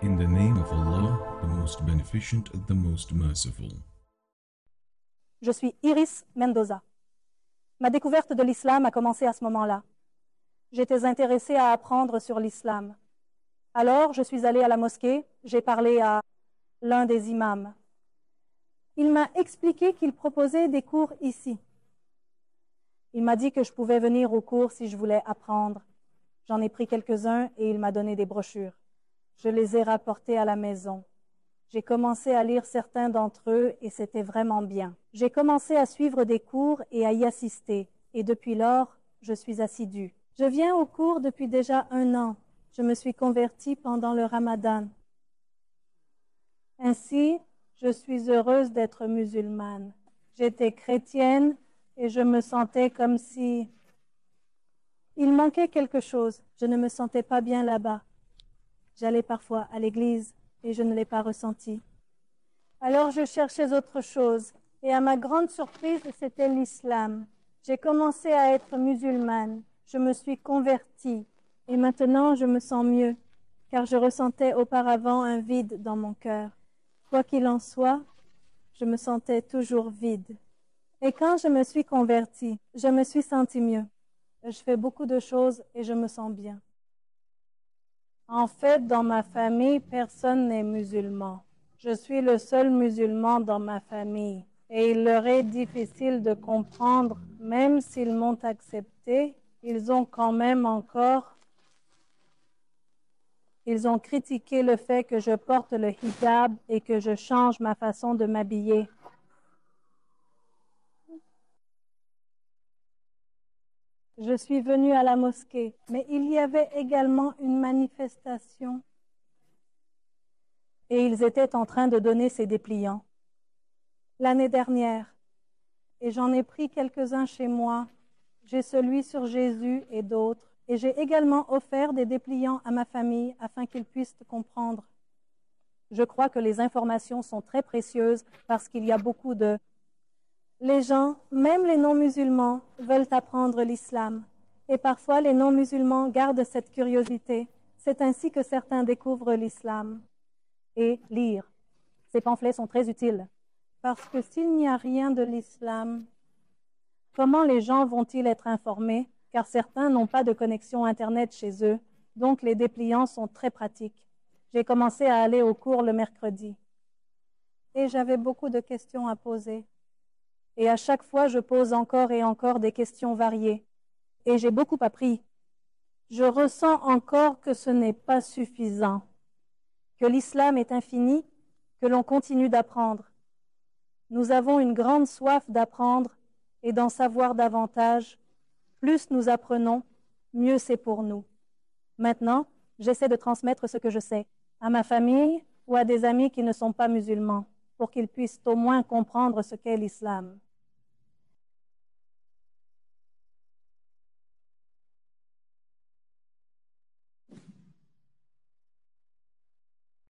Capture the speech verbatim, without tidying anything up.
In the name of Allah, the most beneficent, the most merciful. Je suis Iris Mendoza. Ma découverte de l'islam a commencé à ce moment-là. J'étais intéressée à apprendre sur l'islam. Alors, je suis allée à la mosquée, j'ai parlé à l'un des imams. Il m'a expliqué qu'il proposait des cours ici. Il m'a dit que je pouvais venir aux cours si je voulais apprendre. J'en ai pris quelques-uns et il m'a donné des brochures. Je les ai rapportés à la maison. J'ai commencé à lire certains d'entre eux et c'était vraiment bien. J'ai commencé à suivre des cours et à y assister. Et depuis lors, je suis assidue. Je viens aux cours depuis déjà un an. Je me suis convertie pendant le Ramadan. Ainsi, je suis heureuse d'être musulmane. J'étais chrétienne et je me sentais comme si il manquait quelque chose. Je ne me sentais pas bien là-bas. J'allais parfois à l'église et je ne l'ai pas ressenti. Alors je cherchais autre chose et à ma grande surprise, c'était l'islam. J'ai commencé à être musulmane. Je me suis convertie et maintenant je me sens mieux car je ressentais auparavant un vide dans mon cœur. Quoi qu'il en soit, je me sentais toujours vide. Et quand je me suis convertie, je me suis sentie mieux. Je fais beaucoup de choses et je me sens bien. En fait, dans ma famille, personne n'est musulman. Je suis le seul musulman dans ma famille. Et il leur est difficile de comprendre, même s'ils m'ont accepté, ils ont quand même encore, ils ont critiqué le fait que je porte le hijab et que je change ma façon de m'habiller. Je suis venue à la mosquée, mais il y avait également une manifestation et ils étaient en train de donner ces dépliants. L'année dernière, et j'en ai pris quelques-uns chez moi, j'ai celui sur Jésus et d'autres, et j'ai également offert des dépliants à ma famille afin qu'ils puissent comprendre. Je crois que les informations sont très précieuses parce qu'il y a beaucoup de... Les gens, même les non-musulmans, veulent apprendre l'islam. Et parfois, les non-musulmans gardent cette curiosité. C'est ainsi que certains découvrent l'islam. Et lire. Ces pamphlets sont très utiles. Parce que s'il n'y a rien de l'islam, comment les gens vont-ils être informés? Car certains n'ont pas de connexion Internet chez eux. Donc, les dépliants sont très pratiques. J'ai commencé à aller au cours le mercredi. Et j'avais beaucoup de questions à poser. Et à chaque fois, je pose encore et encore des questions variées. Et j'ai beaucoup appris. Je ressens encore que ce n'est pas suffisant, que l'islam est infini, que l'on continue d'apprendre. Nous avons une grande soif d'apprendre et d'en savoir davantage. Plus nous apprenons, mieux c'est pour nous. Maintenant, j'essaie de transmettre ce que je sais à ma famille ou à des amis qui ne sont pas musulmans, pour qu'ils puissent au moins comprendre ce qu'est l'islam.